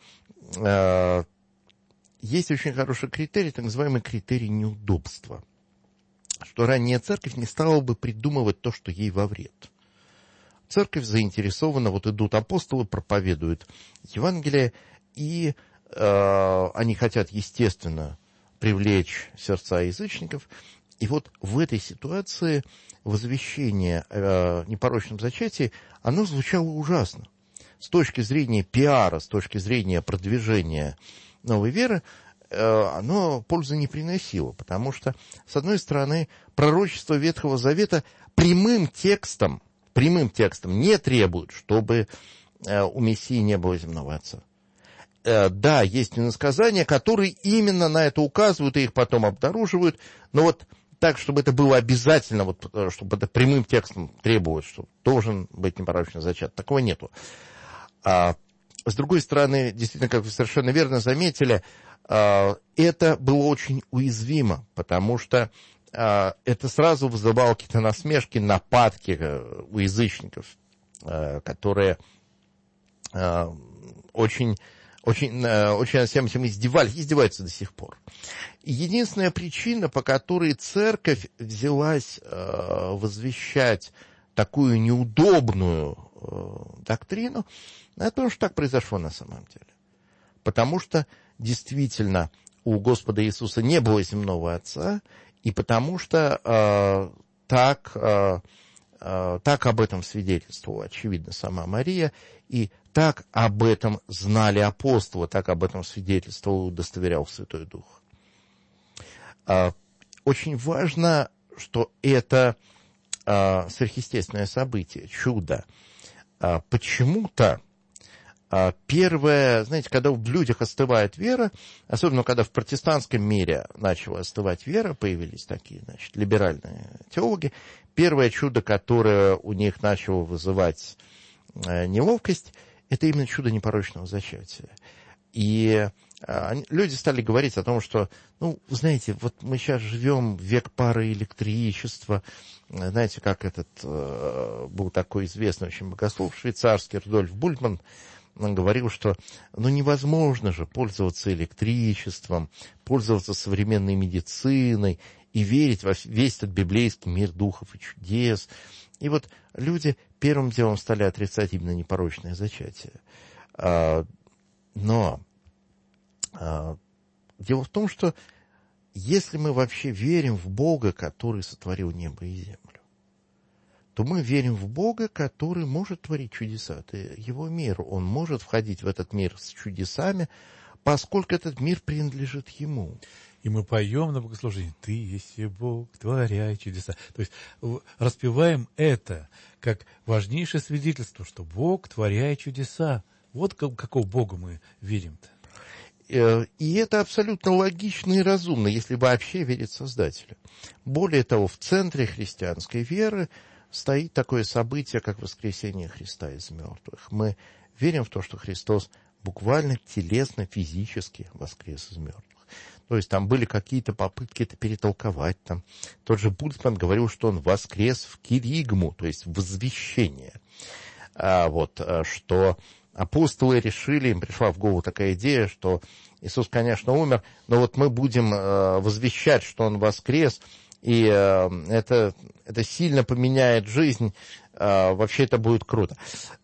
есть очень хороший критерий, так называемый критерий неудобства. Что ранняя церковь не стала бы придумывать то, что ей во вред. Церковь заинтересована, идут апостолы, проповедуют Евангелие, и они хотят, естественно, привлечь сердца язычников. И в этой ситуации возвещение о непорочном зачатии, оно звучало ужасно. С точки зрения пиара, с точки зрения продвижения новой веры, оно пользы не приносило, потому что, с одной стороны, пророчество Ветхого Завета прямым текстом не требует, чтобы у Мессии не было земного Отца. Да, есть иносказания, которые именно на это указывают и их потом обнаруживают, но так, чтобы это было обязательно, чтобы это прямым текстом требовалось, что должен быть непорочно зачат, такого нету. С другой стороны, действительно, как вы совершенно верно заметили, это было очень уязвимо, потому что это сразу вызывало какие-то насмешки, нападки у язычников, которые очень над всем этим издеваются до сих пор. И единственная причина, по которой церковь взялась возвещать такую неудобную доктрину, это потому что так произошло на самом деле. Потому что действительно у Господа Иисуса не было земного Отца, и потому что так об этом свидетельствовала, очевидно, сама Мария, и так об этом знали апостолы, так об этом свидетельствовал и удостоверял Святой Дух. Очень важно, что это сверхъестественное событие, чудо. Почему-то первое, когда в людях остывает вера, особенно когда в протестантском мире начала остывать вера, появились такие, либеральные теологи, первое чудо, которое у них начало вызывать неловкость, это именно чудо непорочного зачатия. И люди стали говорить о том, что, вы знаете, мы сейчас живем в век пары электричества. Знаете, как был такой известный очень богослов швейцарский Рудольф Бультман, он говорил, что невозможно же пользоваться электричеством, пользоваться современной медициной и верить во весь этот библейский мир духов и чудес. И люди первым делом стали отрицать именно непорочное зачатие. Но дело в том, что если мы вообще верим в Бога, который сотворил небо и землю, то мы верим в Бога, который может творить чудеса. Это его мир. Он может входить в этот мир с чудесами, поскольку этот мир принадлежит ему. И мы поем на богослужении: «Ты есть Бог, творяй чудеса». То есть распеваем это как важнейшее свидетельство, что Бог творяет чудеса. Вот какого Бога мы верим-то. И это абсолютно логично и разумно, если вообще верить в Создателя. Более того, в центре христианской веры стоит такое событие, как воскресение Христа из мертвых. Мы верим в то, что Христос буквально телесно, физически воскрес из мертвых. То есть там были какие-то попытки это перетолковать. Там тот же Бультман говорил, что он воскрес в киригму, то есть в возвещение. Что апостолы решили, им пришла в голову такая идея, что Иисус, конечно, умер, но вот мы будем возвещать, что Он воскрес, и это сильно поменяет жизнь, вообще это будет круто.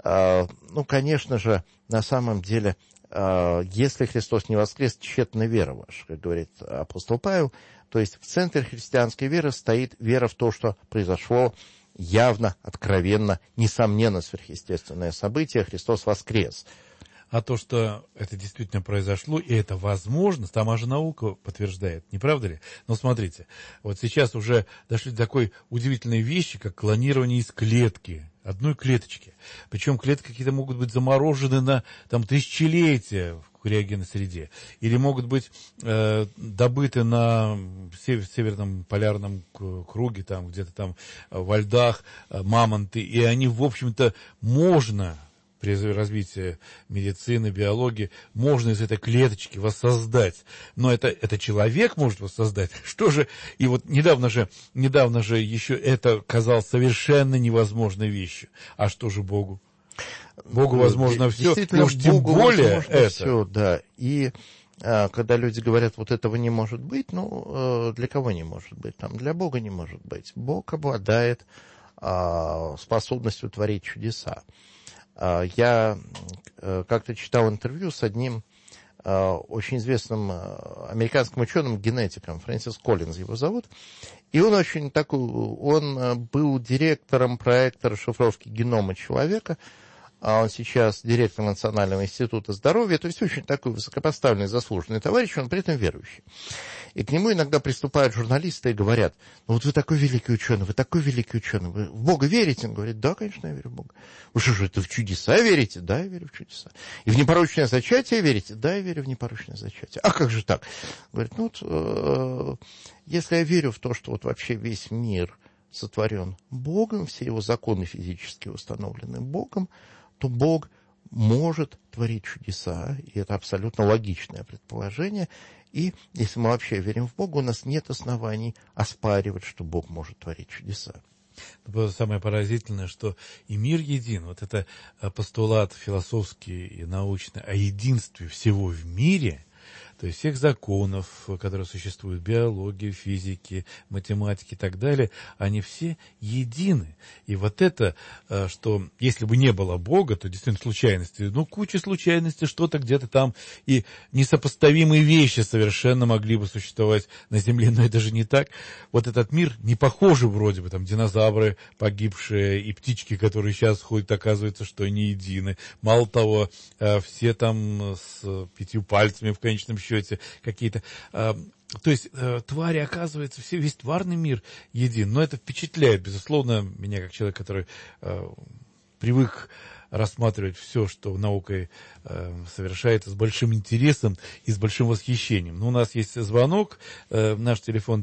Конечно же, на самом деле, если Христос не воскрес, тщетна вера ваша, как говорит апостол Павел. То есть в центре христианской веры стоит вера в то, что произошло явно, откровенно, несомненно сверхъестественное событие. Христос воскрес. А то, что это действительно произошло, и это возможно, сама же наука подтверждает, не правда ли? Но смотрите, вот сейчас уже дошли до такой удивительной вещи, как клонирование из клетки, одной клеточки. Причем клетки какие-то могут быть заморожены на тысячелетия в криогенной среде, или могут быть добыты на северном полярном круге, там где-то там во льдах мамонты, и они, в общем-то, можно при развитии медицины, биологии, можно из этой клеточки воссоздать. Но это человек может воссоздать. Что же? И вот недавно же еще это казалось совершенно невозможной вещью. А что же Богу? Богу возможно все, и уж тем более это. Все, да. И когда люди говорят, вот этого не может быть, для кого не может быть? Для Бога не может быть. Бог обладает способностью творить чудеса. Я как-то читал интервью с одним очень известным американским ученым-генетиком, Фрэнсис Коллинз его зовут, и он был директором проекта расшифровки генома человека, а он сейчас директор Национального института здоровья, то есть очень такой высокопоставленный, заслуженный товарищ, он при этом верующий. И к нему иногда приступают журналисты и говорят: вот вы такой великий ученый, вы в Бога верите? Он говорит: да, конечно, я верю в Бога. Вы что же, это в чудеса верите? Да, я верю в чудеса. И в непорочное зачатие верите? Да, я верю в непорочное зачатие. А как же так? Говорит: если я верю в то, что вот вообще весь мир сотворен Богом, все его законы физически установлены Богом, то Бог может творить чудеса, и это абсолютно логичное предположение. И если мы вообще верим в Бога, у нас нет оснований оспаривать, что Бог может творить чудеса. Самое поразительное, что и мир един, вот это постулат философский и научный о единстве всего в мире, то есть всех законов, которые существуют, биологии, физики, математики и так далее, они все едины. И вот это, что если бы не было Бога, то действительно случайности, куча случайностей, что-то где-то там, и несопоставимые вещи совершенно могли бы существовать на Земле, но это же не так. Вот этот мир не похожий вроде бы, там динозавры погибшие и птички, которые сейчас ходят, оказывается, что они едины. Мало того, все там с 5 пальцами в конечном счете какие-то. То есть твари, оказывается, весь тварный мир един. Но это впечатляет, безусловно, меня как человек, который привык рассматривать все, что наукой совершается, с большим интересом и с большим восхищением. Но у нас есть звонок. Наш телефон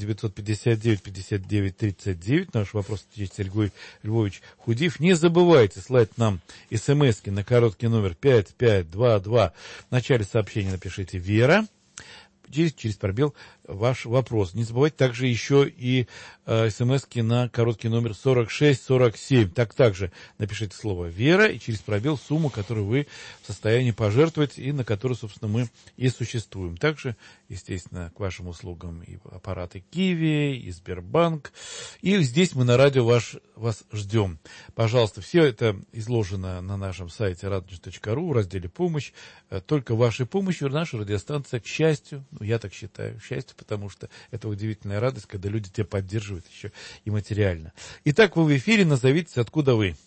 959-59-39. Наш вопрос ответит Сергей Львович Худив. Не забывайте слать нам смски на короткий номер 5522. В начале сообщения напишите «Вера». Через пробел ваш вопрос. Не забывайте также еще и смски на короткий номер 4647. Также напишите слово «Вера» и через пробел сумму, которую вы в состоянии пожертвовать и на которую, собственно, мы и существуем. Также, естественно, к вашим услугам и аппараты Киви, и Сбербанк. И здесь мы на радио вас ждем. Пожалуйста, все это изложено на нашем сайте radonеж.ру в разделе «Помощь». Только вашей помощью наша радиостанция, к счастью, я так считаю, к счастью, потому что это удивительная радость, когда люди тебя поддерживают еще и материально. Итак, вы в эфире, назовитесь, откуда вы.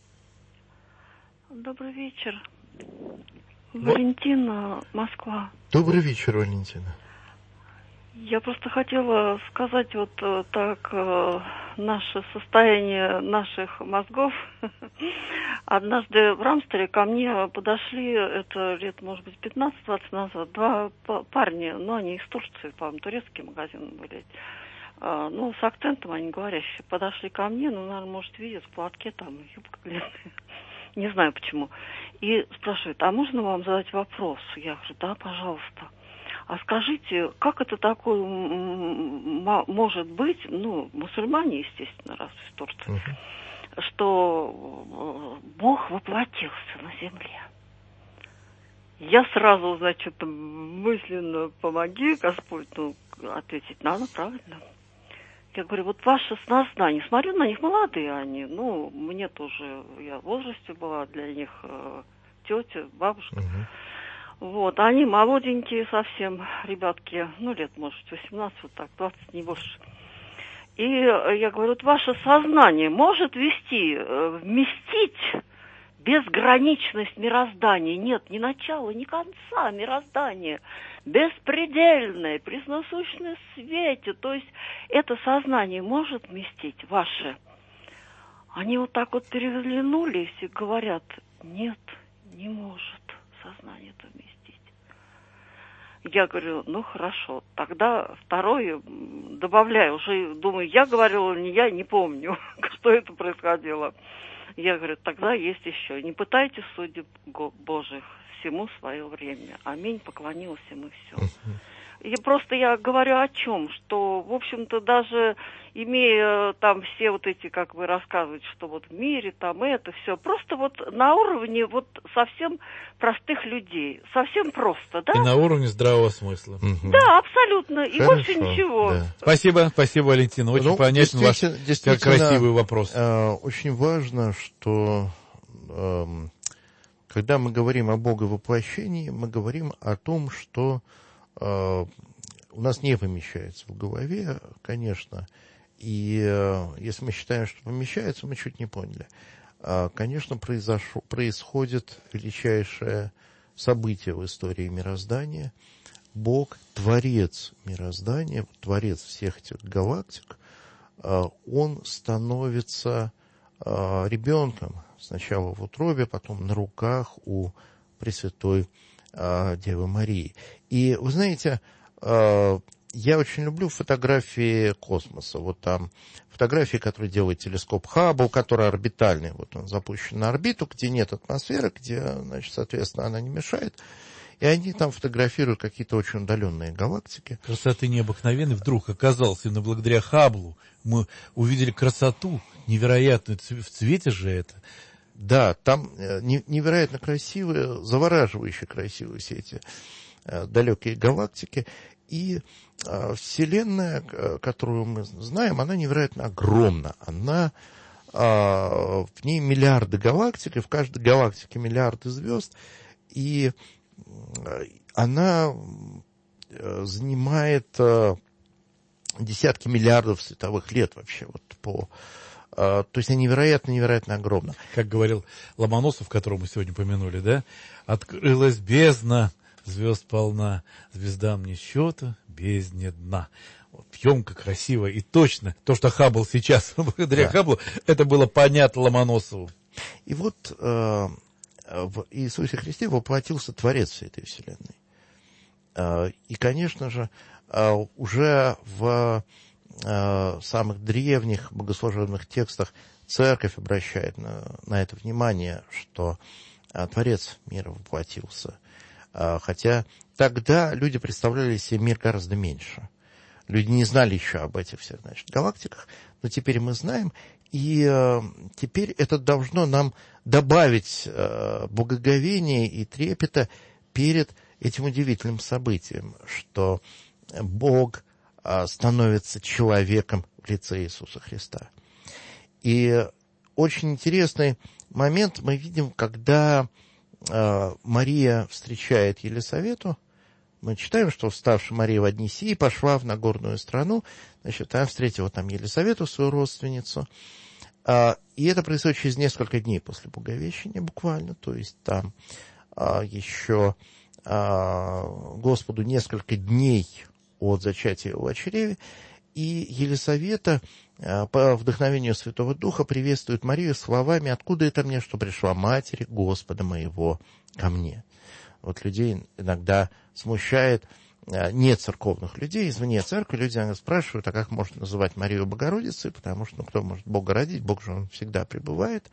Добрый вечер. Валентина, Москва. Добрый вечер, Валентина. Я просто хотела сказать вот так, наше состояние наших мозгов. Однажды в Рамстере ко мне подошли, это лет, может быть, 15-20 назад, два парня, ну, они из Турции, по-моему, турецкий магазин были. Ну, с акцентом они говорящие, подошли ко мне, ну, наверное, может, видят, в платке там, юбка длинная. Не знаю почему. И спрашивают, а можно вам задать вопрос? Я говорю, да, пожалуйста. А скажите, как это такое может быть, ну, мусульмане, естественно, раз из Турции, что Бог воплотился на земле? Я сразу, значит, мысленно помоги, Господь, ну, ответить надо правильно. Я говорю, вот ваше сознание, смотрю на них, молодые они, ну, мне тоже, я в возрасте была, для них тетя, бабушка. Вот, они молоденькие совсем, ребятки, ну, лет, может, 18, вот так, 20, не больше. И я говорю, вот ваше сознание может вместить безграничность мироздания? Нет, ни начала, ни конца мироздания. Беспредельное, пресносущное свете. То есть это сознание может вместить ваше? Они вот так вот переглянулись и говорят, нет, не может сознание это вместить. Я говорю, ну хорошо, тогда второе добавляю, уже думаю, я говорила, не я, не помню, что это происходило. Я говорю, тогда есть еще, не пытайтесь судеб Божьих, всему свое время. Аминь, поклонилась им и все. И просто я говорю о чем, что, в общем-то, даже имея там все вот эти, как вы рассказываете, что вот в мире там это все, просто вот на уровне вот совсем простых людей, совсем просто, да? И на уровне здравого смысла. Да, абсолютно, и Хорошо, больше ничего. Да. Спасибо, Валентина, очень понятен ваш красивый вопрос. Очень важно, что когда мы говорим о Боговоплощении, мы говорим о том, что у нас не помещается в голове, конечно, и если мы считаем, что помещается, мы чуть не поняли. Конечно, происходит величайшее событие в истории мироздания. Бог, творец мироздания, творец всех этих галактик, он становится ребенком, сначала в утробе, потом на руках у Пресвятой Девы Марии. И вы знаете, я очень люблю фотографии космоса. Вот там фотографии, которые делает телескоп Хаббл, который орбитальный. Вот он запущен на орбиту, где нет атмосферы, где, значит, соответственно, она не мешает. И они там фотографируют какие-то очень удаленные галактики. Красоты необыкновенной вдруг оказалось. Именно благодаря Хабблу мы увидели красоту невероятную. В цвете же это. Да, там невероятно красивые, завораживающе красивые все эти далекие галактики. И Вселенная, которую мы знаем, она невероятно огромна. В ней миллиарды галактик, и в каждой галактике миллиарды звезд. И она занимает десятки миллиардов световых лет вообще вот по... То есть она невероятно огромна. Как говорил Ломоносов, которого мы сегодня помянули, да? Открылась бездна, звезд полна, звездам не счета, бездне дна. Вот, емко, красиво и точно. То, что Хаббл сейчас, благодаря Хабблу, это было понятно Ломоносову. И вот в Иисусе Христе воплотился Творец всей этой Вселенной. И, конечно же, уже в самых древних богослужебных текстах Церковь обращает на это внимание, что Творец мира воплотился. Хотя тогда люди представляли себе мир гораздо меньше. Люди не знали еще об этих всех, значит, галактиках, но теперь мы знаем, и теперь это должно нам добавить благоговения и трепета перед этим удивительным событием, что Бог становится человеком в лице Иисуса Христа. И очень интересный момент мы видим, когда Мария встречает Елисавету, мы читаем, что вставшая Мария в одни сии пошла в Нагорную страну, значит, она встретила там Елисавету, свою родственницу. И это происходит через несколько дней после Боговещения буквально, то есть там еще Господу несколько дней от зачатия его в чреве, и Елисавета по вдохновению Святого Духа приветствует Марию словами: «Откуда это мне, что пришла Матерь Господа моего ко мне?» Вот людей иногда смущает, не церковных людей, извне церкви, люди иногда спрашивают, а как можно называть Марию Богородицей, потому что кто может Бога родить, Бог же он всегда пребывает.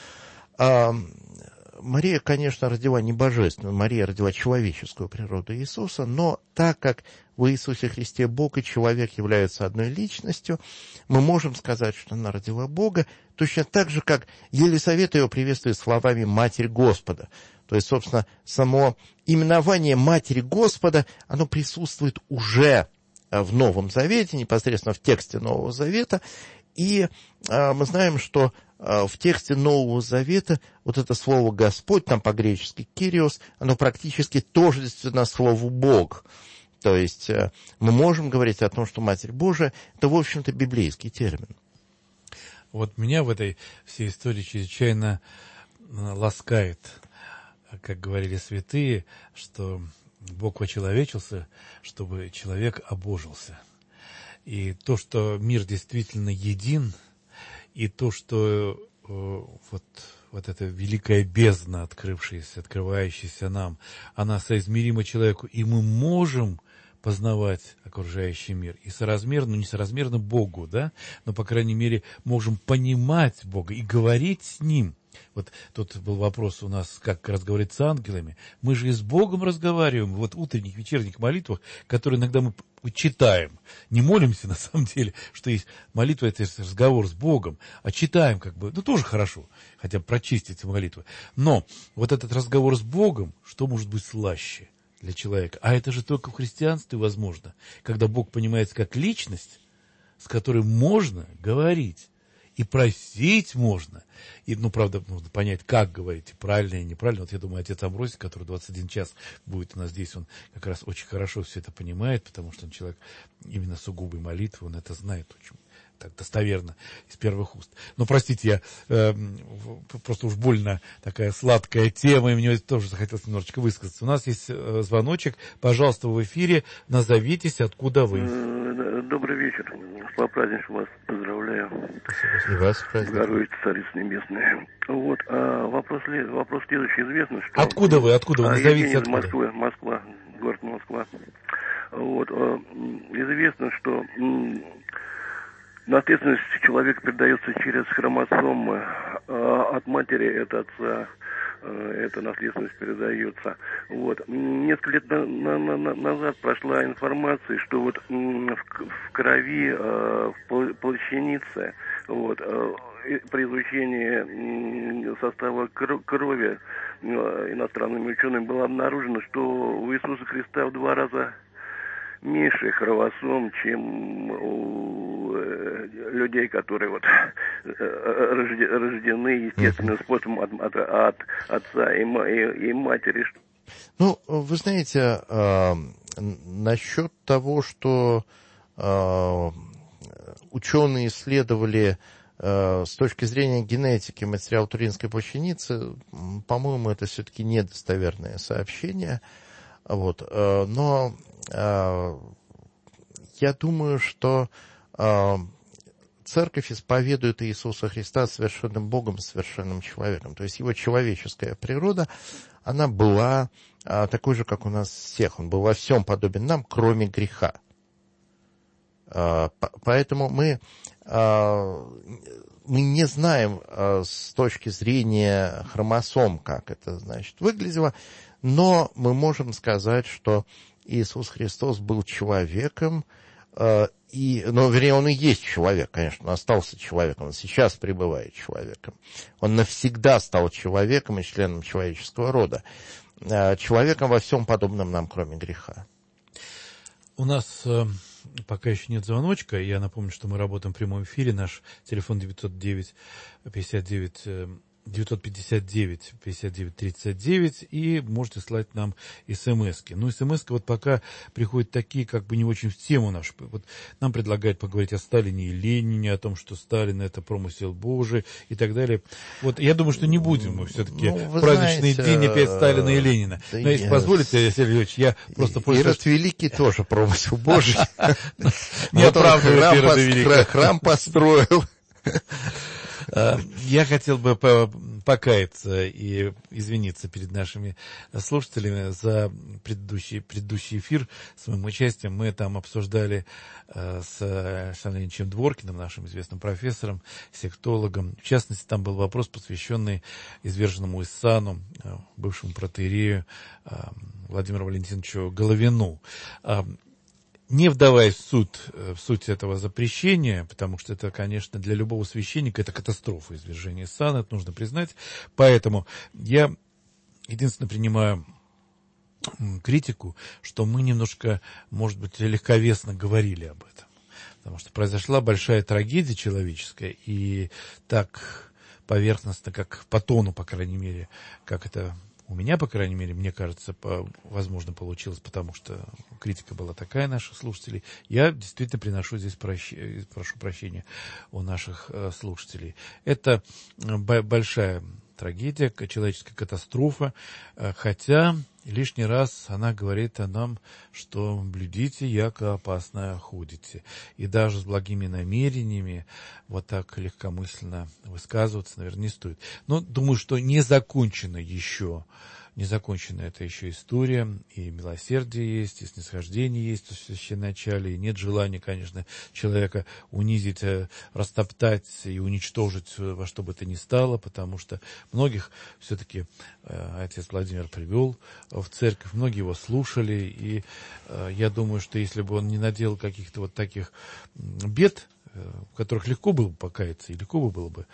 Мария, конечно, родила не божественную, Мария родила человеческую природу Иисуса, но так как в Иисусе Христе Бог и человек являются одной личностью, мы можем сказать, что она родила Бога, точно так же, как Елисавета ее приветствует словами «Матерь Господа». То есть, собственно, само именование Матери Господа, оно присутствует уже в Новом Завете, непосредственно в тексте Нового Завета, и мы знаем, что в тексте Нового Завета вот это слово «Господь», там по-гречески «Кириос», оно практически тождественно слову «Бог». То есть мы можем говорить о том, что Матерь Божия – это, в общем-то, библейский термин. Вот меня в этой всей истории чрезвычайно ласкает, как говорили святые, что Бог вочеловечился, чтобы человек обожился. И то, что мир действительно един, и то, что вот эта великая бездна, открывающаяся нам, она соизмерима человеку, и мы можем познавать окружающий мир. И соразмерно, не соразмерно Богу, да, но, по крайней мере, можем понимать Бога и говорить с Ним. Вот тут был вопрос у нас, как разговаривать с ангелами. Мы же и с Богом разговариваем, вот в утренних, вечерних молитвах, которые иногда мы читаем. Не молимся, на самом деле, что есть молитва, это разговор с Богом, а читаем как бы, ну тоже хорошо, хотя бы прочистить молитвы. Но вот этот разговор с Богом, что может быть слаще для человека? А это же только в христианстве возможно, когда Бог понимается как личность, с которой можно говорить. И просить можно. И, ну, правда, нужно понять, как говорить, правильно и неправильно. Вот я думаю, отец Амвросий, который 21 час будет у нас здесь, он как раз очень хорошо все это понимает, потому что он человек именно сугубой молитвы, он это знает очень так достоверно из первых уст. Но, простите, я просто уж больно такая сладкая тема, и мне тоже захотелось немножечко высказаться. У нас есть звоночек. Пожалуйста, в эфире. Назовитесь, откуда вы. Добрый вечер. С праздничным вас поздравляю. И вас праздник. Богородица, Царица Небесная. Вот, вопрос следующий. Известно, что... Откуда вы? Назовитесь, откуда? Москва, город Москва. Вот, известно, что наследственность человека передается через хромосомы. От матери это отца. Эта наследственность передается. Вот. Несколько лет назад прошла информация, что вот в крови, в плащанице, вот, при изучении состава крови иностранными учеными было обнаружено, что у Иисуса Христа в 2 раза меньше хромосом, чем у людей, которые вот рождены естественным способом от отца и матери. Ну, вы знаете, насчет того, что ученые исследовали с точки зрения генетики материал туринской плащаницы, по-моему, это все-таки недостоверное сообщение. Вот. Но я думаю, что Церковь исповедует Иисуса Христа совершенным Богом, совершенным человеком. То есть его человеческая природа, она была такой же, как у нас всех. Он был во всем подобен нам, кроме греха. Поэтому мы не знаем с точки зрения хромосом, как это, значит, выглядело, но мы можем сказать, что Иисус Христос был человеком, вернее, он и есть человек, конечно, он остался человеком, он сейчас пребывает человеком. Он навсегда стал человеком и членом человеческого рода. Человеком во всем подобном нам, кроме греха. У нас пока еще нет звоночка. Я напомню, что мы работаем в прямом эфире. Наш телефон 909-59 959-59-39, и можете слать нам смс-ки. Ну, смс-ки вот пока приходят такие, как бы не очень в тему нашу. Вот нам предлагают поговорить о Сталине и Ленине, о том, что Сталин — это промысел Божий и так далее. Вот я думаю, что не будем мы все-таки праздничный день опять Сталина и Ленина. Да. Но если позволите, Сергей Ильич, я просто... Ирод Великий тоже промысел Божий. Не оправдывает храм построил. Я хотел бы покаяться и извиниться перед нашими слушателями за предыдущий эфир с моим участием. Мы там обсуждали с Александром Ильичем Дворкиным, нашим известным профессором, сектологом. В частности, там был вопрос, посвященный изверженному Иссану, бывшему протоиерею Владимиру Валентиновичу Головину. Не вдаваясь в суть этого запрещения, потому что это, конечно, для любого священника это катастрофа извержения Иссана, это нужно признать. Поэтому я единственное принимаю критику, что мы немножко, может быть, легковесно говорили об этом. Потому что произошла большая трагедия человеческая, и так поверхностно, как по тону, по крайней мере, как это... У меня, по крайней мере, мне кажется, возможно, получилось, потому что критика была такая наших слушателей. Я действительно приношу здесь прошу прощения у наших слушателей. Это большая трагедия, человеческая катастрофа, хотя лишний раз она говорит о нам, что блюдите, яко опасно ходите. И даже с благими намерениями вот так легкомысленно высказываться, наверное, не стоит. Но думаю, что не закончена эта еще история, и милосердие есть, и снисхождение есть в священначале, и нет желания, конечно, человека унизить, растоптать и уничтожить во что бы то ни стало, потому что многих все-таки отец Владимир привел в церковь, многие его слушали, и я думаю, что если бы он не наделал каких-то вот таких бед, в которых легко было бы покаяться, и легко было бы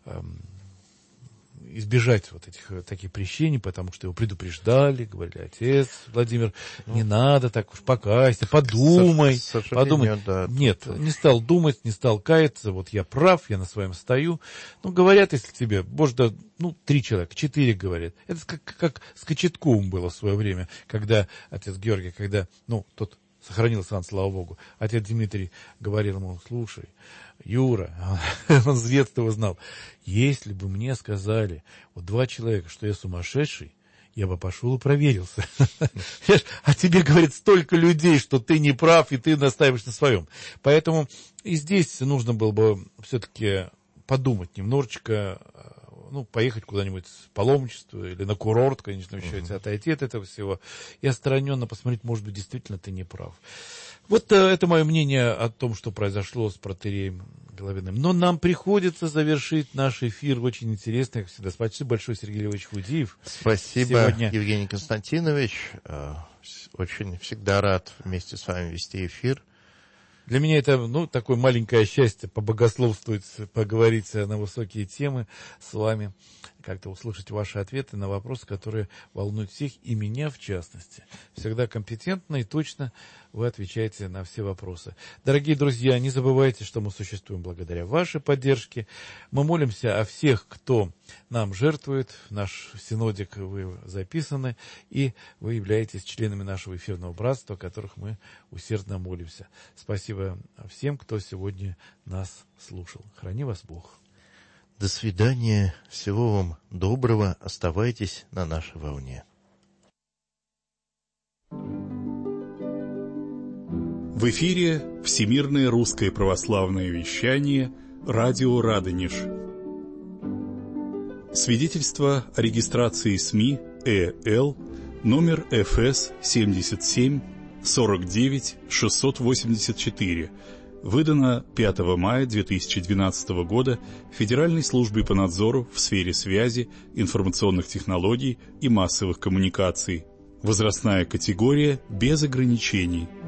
избежать вот этих таких прещений, потому что его предупреждали, говорили: отец Владимир, не надо так уж, покайся, подумай. Да, нет, не стал думать, не стал каяться, вот я прав, я на своем стою. Ну, говорят, если тебе, боже, да, 3 человека, 4 говорят. Это как с Кочетковым было в свое время, когда отец Георгий, тот сохранил сан, слава Богу, отец Дмитрий говорил ему: слушай, Юра, он с детства его знал, если бы мне сказали 2 человека, что я сумасшедший, я бы пошел и проверился. А тебе говорит столько людей, что ты не прав, и ты настаиваешь на своем. Поэтому и здесь нужно было бы все-таки подумать немножечко, поехать куда-нибудь в паломничество или на курорт, конечно, еще отойти от этого всего и отстраненно посмотреть, может быть, действительно ты не прав. Вот это мое мнение о том, что произошло с протоиереем Головиным. Но нам приходится завершить наш эфир очень интересно, как всегда. Спасибо большое, Сергей Львович Фудиев. Спасибо, Евгений Константинович. Очень всегда рад вместе с вами вести эфир. Для меня это, такое маленькое счастье побогословствовать, поговорить на высокие темы с вами, как-то услышать ваши ответы на вопросы, которые волнуют всех, и меня в частности. Всегда компетентно и точно вы отвечаете на все вопросы. Дорогие друзья, не забывайте, что мы существуем благодаря вашей поддержке. Мы молимся о всех, кто нам жертвует. В наш синодик вы записаны, и вы являетесь членами нашего эфирного братства, о которых мы усердно молимся. Спасибо всем, кто сегодня нас слушал. Храни вас Бог. До свидания. Всего вам доброго. Оставайтесь на нашей волне. В эфире Всемирное русское православное вещание, радио Радонеж. Свидетельство о регистрации СМИ ЭЛ, номер ФС 77 49 684, выдано 5 мая 2012 года Федеральной службой по надзору в сфере связи, информационных технологий и массовых коммуникаций. Возрастная категория без ограничений.